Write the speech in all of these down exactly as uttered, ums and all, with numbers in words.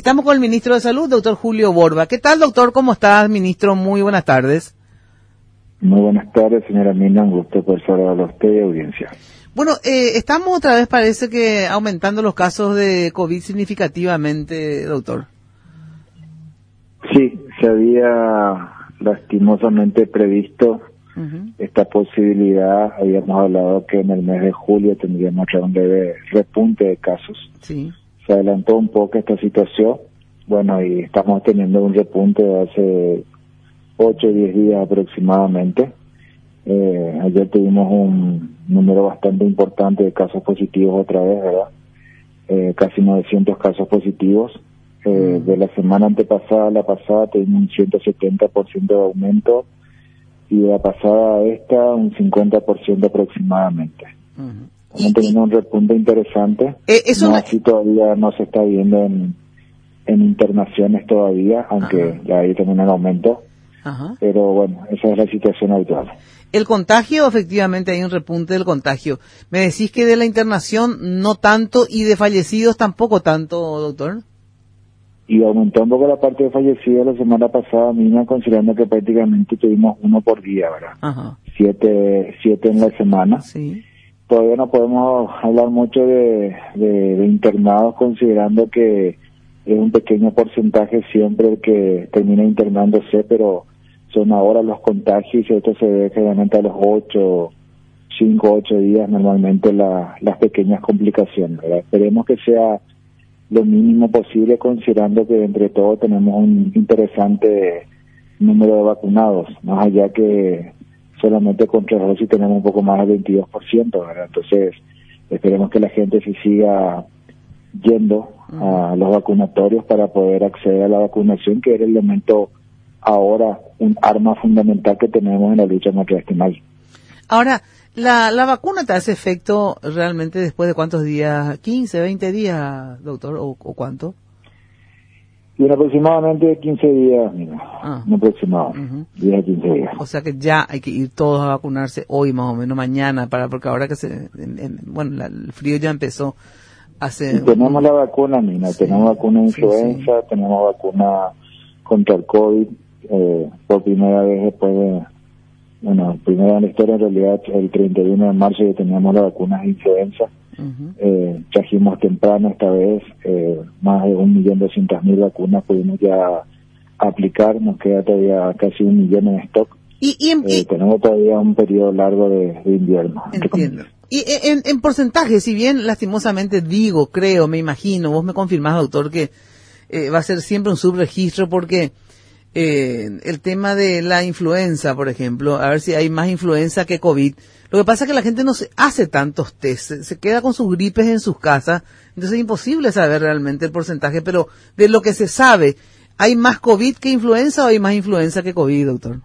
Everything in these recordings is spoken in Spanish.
Estamos con el ministro de Salud, doctor Julio Borba. ¿Qué tal, doctor? ¿Cómo estás, ministro? Muy buenas tardes. Muy buenas tardes, señora Mina. Un gusto poder saludar a usted y audiencia. Bueno, eh, estamos otra vez, parece que aumentando los casos de COVID significativamente, doctor. Sí, se había lastimosamente previsto uh-huh. esta posibilidad. Habíamos hablado que en el mes de julio tendríamos un leve repunte de casos. Sí. Se adelantó un poco esta situación. Bueno, y estamos teniendo un repunte de hace ocho o diez días aproximadamente. Eh, ayer tuvimos un número bastante importante de casos positivos otra vez, ¿verdad? Eh, casi novecientos casos positivos. Eh, de la semana antepasada a la pasada tuvimos un ciento setenta por ciento de aumento y de la pasada a esta un cincuenta por ciento aproximadamente. Uh-huh. Estamos teniendo un repunte interesante. Eh, eso no me... así todavía no se está viendo en, en internaciones todavía, aunque uh-huh. ya hay también un aumento. Uh-huh. Pero bueno, esa es la situación actual. El contagio, efectivamente hay un repunte del contagio. Me decís que de la internación no tanto y de fallecidos tampoco tanto, doctor. Y aumentó un poco la parte de fallecidos la semana pasada, Mina, considerando que prácticamente tuvimos uno por día, ¿verdad? Ajá. Siete, siete en la semana. Sí. Todavía no podemos hablar mucho de, de, de internados, considerando que es un pequeño porcentaje siempre el que termina internándose, pero son ahora los contagios y esto se ve generalmente a los ocho, cinco, ocho días normalmente la, las pequeñas complicaciones, ¿verdad? Esperemos que sea lo mínimo posible, considerando que entre todo tenemos un interesante número de vacunados, más allá que solamente contra dosis tenemos un poco más del veintidós por ciento, ¿verdad? Entonces esperemos que la gente se siga yendo a los vacunatorios para poder acceder a la vacunación, que es el elemento ahora, un arma fundamental que tenemos en la lucha contra este mal. Ahora, ¿la, la vacuna te hace efecto realmente después de cuántos días? ¿quince, veinte días, doctor? ¿O, o cuánto? Y en aproximadamente quince días, mira, ah. un aproximado, uh-huh. diez a quince días. O sea que ya hay que ir todos a vacunarse hoy más o menos, mañana, para porque ahora que se, en, en, bueno, la, el frío ya empezó hace... Y tenemos la vacuna, Mina, sí, tenemos vacuna de influenza, sí, sí. tenemos vacuna contra el COVID, eh, por primera vez después de, bueno, primera en la historia en realidad, el treinta y uno de marzo ya teníamos la vacuna de influenza. Uh-huh. Eh, trajimos temprano esta vez, eh, más de un millón doscientas mil vacunas pudimos ya aplicar, nos queda todavía casi un millón en stock. Y, y, en, eh, y tenemos todavía un periodo largo de, de invierno. Entiendo. Y en, en porcentaje, si bien lastimosamente digo, creo, me imagino, vos me confirmás, doctor, que eh, va a ser siempre un subregistro porque eh, el tema de la influenza, por ejemplo, a ver si hay más influenza que COVID. Lo que pasa es que la gente no se hace tantos test, se, se queda con sus gripes en sus casas, entonces es imposible saber realmente el porcentaje, pero de lo que se sabe, ¿hay más COVID que influenza o hay más influenza que COVID, doctor?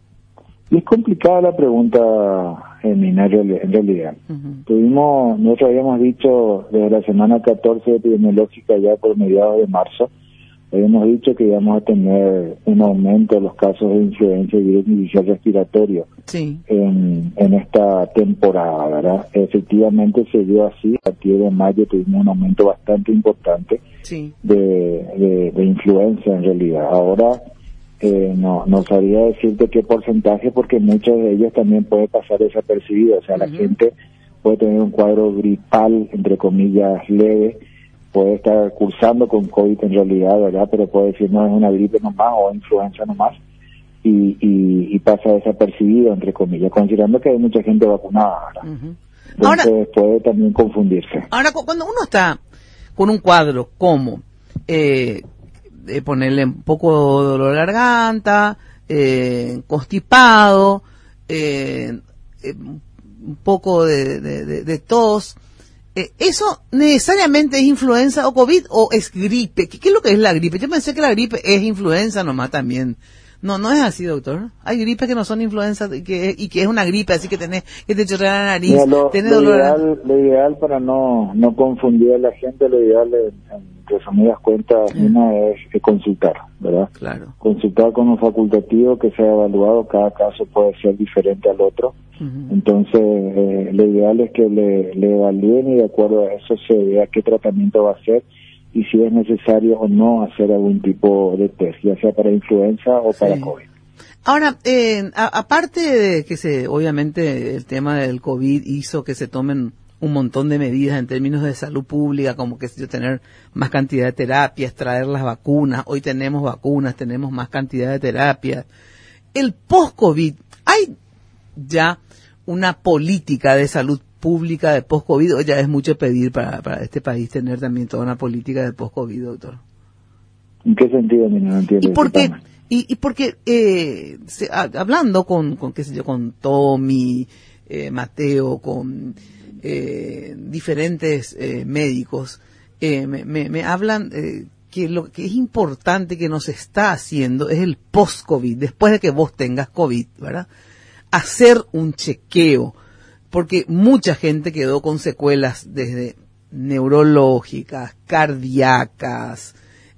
Y es complicada la pregunta, Mina, en realidad. Uh-huh. Tuvimos, nosotros habíamos dicho desde la semana catorce epidemiológica, ya por mediados de marzo, habíamos dicho que íbamos a tener un aumento de los casos de influenza y virus inicial respiratorio sí. en, en esta temporada, ¿verdad? Efectivamente se dio así. A partir de mayo tuvimos un aumento bastante importante sí. de, de, de influenza en realidad. Ahora eh, no, no sabría decirte qué porcentaje, porque muchos de ellos también puede pasar desapercibido. O sea, uh-huh. la gente puede tener un cuadro gripal, entre comillas, leve, puede estar cursando con COVID en realidad, ¿verdad? Pero puede decir no es una gripe nomás o influenza nomás y, y, y pasa desapercibido, entre comillas, considerando que hay mucha gente vacunada, ¿verdad? Uh-huh. Entonces ahora, puede también confundirse. Ahora, cuando uno está con un cuadro como eh, de ponerle un poco de dolor de garganta, eh, constipado, eh, eh, un poco de, de, de, de tos, Eh, ¿eso necesariamente es influenza o COVID o es gripe? ¿Qué, ¿Qué es lo que es la gripe? Yo pensé que la gripe es influenza nomás también. No, no es así, doctor. Hay gripes que no son influenza y que, y que es una gripe, así que tenés que te chorrea la nariz, Mira, lo, tenés lo dolor. Ideal, lo ideal para no, no confundir a la gente, lo ideal en, en resumidas cuentas, Sí. una es, es consultar, ¿verdad? Claro. Consultar con un facultativo que sea evaluado, cada caso puede ser diferente al otro. Uh-huh. Entonces, eh, lo ideal es que le, le evalúen y de acuerdo a eso se vea qué tratamiento va a hacer y si es necesario o no hacer algún tipo de test, ya sea para influenza o para sí. COVID. Ahora, eh, a, aparte de que se, obviamente el tema del COVID hizo que se tomen un montón de medidas en términos de salud pública, como que yo tener más cantidad de terapias, traer las vacunas, hoy tenemos vacunas, tenemos más cantidad de terapias. El post-COVID, ¿hay ya una política de salud pública de post-COVID o ya es mucho pedir para, para este país tener también toda una política de post-COVID, doctor? ¿En qué sentido, mira, no entiendo? ¿Y por qué? Y, y porque eh, se, a, hablando con, con, qué sé yo, con Tommy, eh, Mateo, con eh, diferentes eh, médicos, eh, me, me, me hablan eh, que lo que es importante que nos está haciendo es el post-COVID, después de que vos tengas COVID, ¿verdad? Hacer un chequeo, porque mucha gente quedó con secuelas desde neurológicas, cardíacas.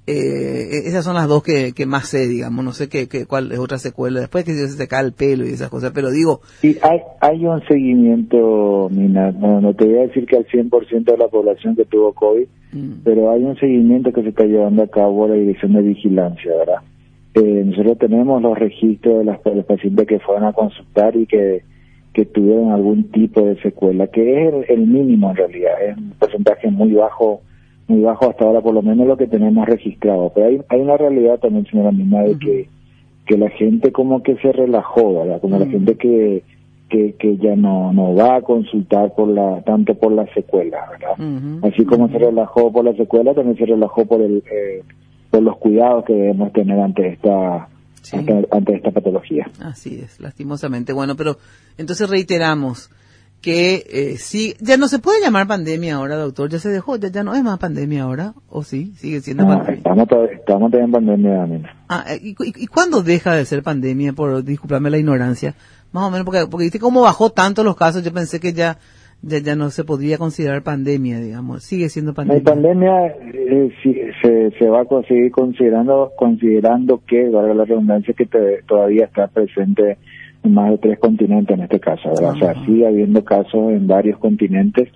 Eh, esas son las dos que, que más sé, digamos, no sé qué, qué cuál es otra secuela, después que se te cae el pelo y esas cosas, pero digo... Sí, hay, hay un seguimiento, Mina, no, no te voy a decir que al cien por ciento de la población que tuvo COVID, mm. pero hay un seguimiento que se está llevando a cabo la Dirección de Vigilancia, ¿verdad? Eh, nosotros tenemos los registros de, las, de los pacientes que fueron a consultar y que, que tuvieron algún tipo de secuela, que es el, el mínimo en realidad, es un porcentaje muy bajo, muy bajo hasta ahora, por lo menos lo que tenemos registrado. Pero hay, hay una realidad también, señora Mina, de uh-huh. que, que la gente como que se relajó, ¿verdad? Como uh-huh. la gente que, que, que ya no, no va a consultar por la, tanto por la secuela, ¿verdad? Uh-huh. Así como uh-huh. se relajó por la secuela, también se relajó por el, eh, por los cuidados que debemos tener ante esta, sí. ante, ante esta patología. Así es, lastimosamente. Bueno, pero entonces reiteramos que eh, sí, ya no se puede llamar pandemia ahora, doctor, ya se dejó, ya, ya no es más pandemia ahora, ¿o sí? Sigue siendo no, pandemia. Estamos, estamos todavía en pandemia, Amina. Ah, ¿y, y, ¿y cuándo deja de ser pandemia? Por disculparme la ignorancia, más o menos, porque porque viste cómo bajó tanto los casos, yo pensé que ya ya, ya no se podría considerar pandemia, digamos, sigue siendo pandemia. La pandemia eh, sí, se, se va a seguir considerando, considerando que, valga la redundancia, que te, todavía está presente en más de tres continentes en este caso, ¿verdad? Uh-huh. O sea, sigue habiendo casos en varios continentes.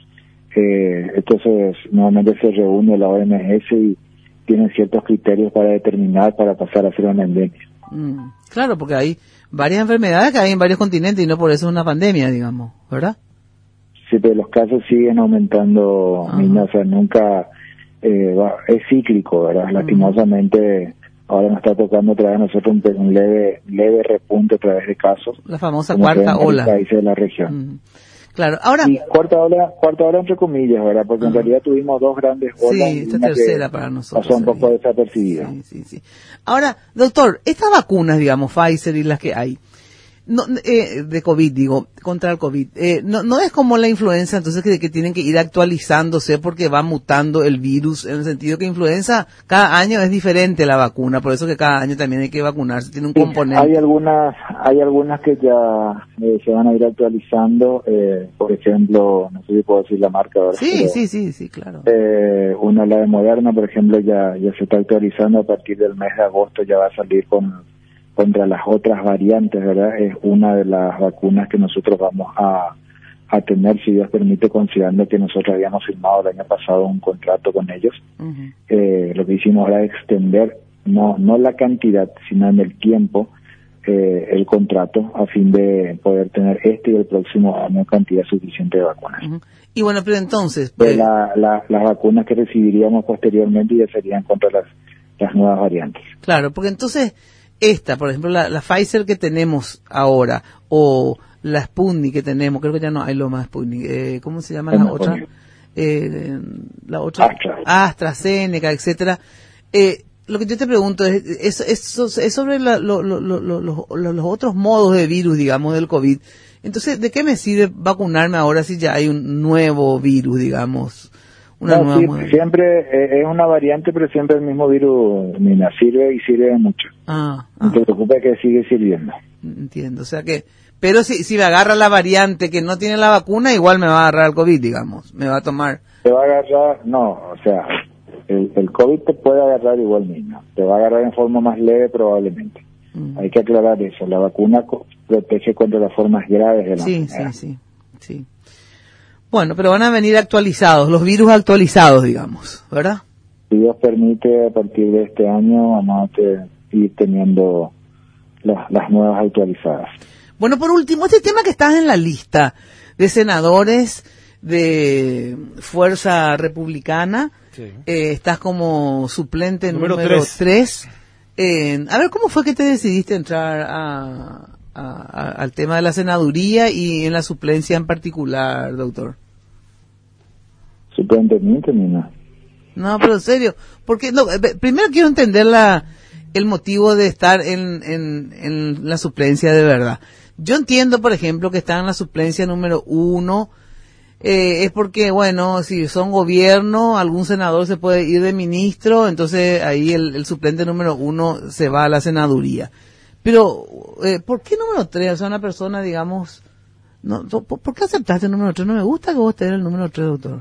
Eh, entonces, nuevamente se reúne la O M S y tienen ciertos criterios para determinar, para pasar a ser una endemia. Mm, claro, porque hay varias enfermedades que hay en varios continentes y no por eso es una pandemia, digamos, ¿verdad? Sí, pero los casos siguen aumentando, uh-huh. Mina, o sea, nunca eh, va, es cíclico, ¿verdad? Uh-huh. Lastimosamente, ahora nos está tocando traer a nosotros un, un leve leve repunte a través de casos. La famosa cuarta ola. En países de la región. Uh-huh. Claro, ahora... Y cuarta ola, cuarta ola entre comillas, ¿verdad? Porque uh-huh. en realidad tuvimos dos grandes olas. Sí, esta tercera para nosotros. Pasó un poco sí. desapercibida. Sí, sí, sí. Ahora, doctor, estas vacunas, digamos, Pfizer y las que hay, no, eh, de COVID, digo, contra el COVID, eh, no, no es como la influenza, entonces que, que tienen que ir actualizándose porque va mutando el virus, en el sentido que influenza cada año es diferente la vacuna, por eso que cada año también hay que vacunarse, tiene un sí, componente. Hay algunas, hay algunas que ya eh, se van a ir actualizando, eh, por ejemplo, no sé si puedo decir la marca ahora. Sí, pero, sí, sí, sí, claro. Eh, una, la de Moderna, por ejemplo, ya, ya se está actualizando, a partir del mes de agosto ya va a salir con contra las otras variantes, ¿verdad? Es una de las vacunas que nosotros vamos a, a tener, si Dios permite, considerando que nosotros habíamos firmado el año pasado un contrato con ellos. Uh-huh. Eh, lo que hicimos era extender, no no la cantidad, sino en el tiempo, eh, el contrato, a fin de poder tener este y el próximo año cantidad suficiente de vacunas. Uh-huh. Y bueno, pero entonces... Pues, la, la, las vacunas que recibiríamos posteriormente ya serían contra las, las nuevas variantes. Claro, porque entonces... Esta, por ejemplo, la, la Pfizer que tenemos ahora, o la Sputnik que tenemos, creo que ya no hay lo más Sputnik, eh, ¿cómo se llama la otra? Eh, la otra, Astra. AstraZeneca, etcétera. Eh, lo que yo te pregunto es, es, es, es sobre la, lo, lo, lo, lo, lo, los otros modos de virus, digamos, del COVID. Entonces, ¿de qué me sirve vacunarme ahora si ya hay un nuevo virus, digamos? Una no, nueva sí, siempre eh, es una variante, pero siempre el mismo virus, Mina, sirve y sirve mucho. Ah, no ah. te preocupes que sigue sirviendo. Entiendo, o sea que, pero si, si me agarra la variante que no tiene la vacuna, igual me va a agarrar el COVID, digamos, me va a tomar. Te va a agarrar, no, o sea, el, el COVID te puede agarrar igual, Mina, te va a agarrar en forma más leve probablemente. Mm. Hay que aclarar eso, la vacuna co- protege contra las formas graves de la sí, enfermedad. Sí, sí, sí. Bueno, pero van a venir actualizados, los virus actualizados, digamos, ¿verdad? si Dios permite, a partir de este año vamos a te, ir teniendo las, las nuevas actualizadas. Bueno, por último, este tema que estás en la lista de senadores de Fuerza Republicana, sí. eh, estás como suplente número tres. Eh, a ver, ¿cómo fue que te decidiste entrar a, a, a, al tema de la senaduría y en la suplencia en particular, doctor? Suplente, Nina. No, pero en serio, porque no, primero quiero entender la, el motivo de estar en, en, en la suplencia de verdad. Yo entiendo, por ejemplo, que están en la suplencia número uno, eh, es porque, bueno, si son gobierno, algún senador se puede ir de ministro, entonces ahí el, el suplente número uno se va a la senaduría. Pero, eh, ¿por qué número tres? O sea, una persona, digamos, no, ¿por, ¿por qué aceptaste el número tres? No me gusta que vos estés en el número tres, doctor.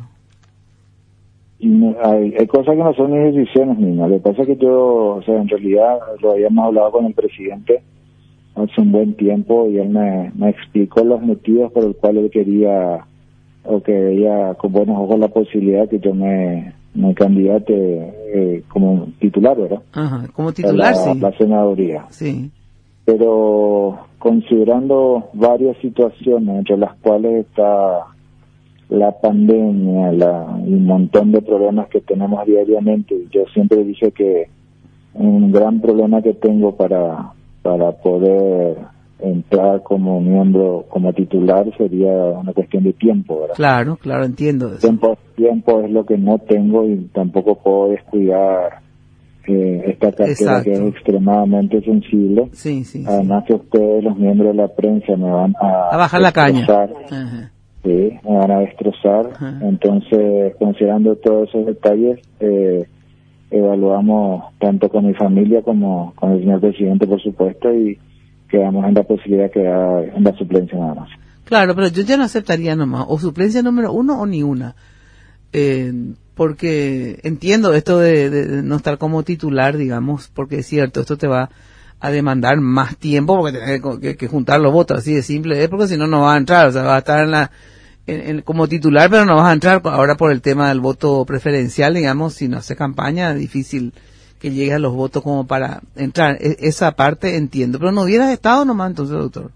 Y no, hay, hay cosas que no son mis decisiones, niña. Lo que pasa es que yo, o sea, en realidad lo habíamos hablado con el presidente hace un buen tiempo y él me, me explicó los motivos por los cuales él quería o que veía con buenos ojos la posibilidad que yo me, me candidate eh, como titular, ¿verdad? Ajá, como titular, la, sí. La senaduría. Sí. Pero considerando varias situaciones, entre las cuales está la pandemia, la, y un montón de problemas que tenemos diariamente, yo siempre dije que un gran problema que tengo para para poder entrar como miembro, como titular, sería una cuestión de tiempo, ¿verdad? Claro, claro, entiendo eso. Tiempo, tiempo es lo que no tengo y tampoco puedo descuidar eh, esta cartera. Exacto. Que es extremadamente sensible. Sí, sí. Además sí. que ustedes, los miembros de la prensa, me van a... A bajar la caña. Ajá. Sí, me van a destrozar. Ajá. Entonces, considerando todos esos detalles, eh, evaluamos tanto con mi familia como con el señor presidente, por supuesto, y quedamos en la posibilidad de quedar en la suplencia nada más. Claro, pero yo ya no aceptaría nomás, o suplencia número uno o ni una, eh, porque entiendo esto de, de no estar como titular, digamos, porque es cierto, esto te va a demandar más tiempo, porque tenés que, que juntar los votos, así de simple, es porque si no, no vas a entrar, o sea, vas a estar en la En, en, como titular, pero no vas a entrar ahora por el tema del voto preferencial, digamos, si no hace campaña, difícil que llegue a los votos como para entrar. E, esa parte entiendo, pero no hubieras estado nomás entonces, doctor.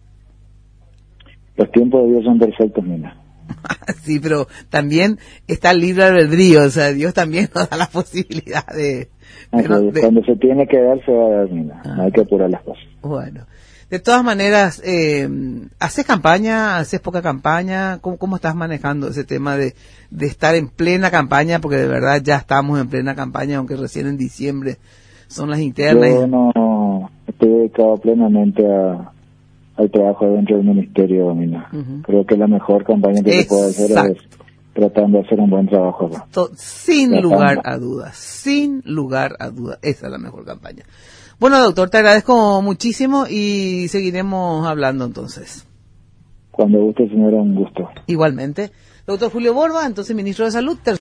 Los tiempos de Dios son perfectos, Nina. Sí, pero también está el libre albedrío, o sea, Dios también nos da la posibilidad de... de, no, de... Cuando se tiene que dar, se va a dar, Nina. Ah. No hay que apurar las cosas. Bueno. De todas maneras, eh, ¿haces campaña? ¿Haces poca campaña? ¿Cómo, cómo estás manejando ese tema de, de estar en plena campaña? Porque de verdad ya estamos en plena campaña, aunque recién en diciembre son las internas. Yo no estoy dedicado plenamente a, al trabajo dentro del ministerio, Domina. Uh-huh. Creo que la mejor campaña que se puede hacer es tratando de hacer un buen trabajo acá. Sin tratando. lugar a dudas, sin lugar a dudas, esa es la mejor campaña. Bueno, doctor, te agradezco muchísimo y seguiremos hablando entonces. Cuando guste, señora, un gusto. Igualmente. Doctor Julio Borba, entonces ministro de Salud.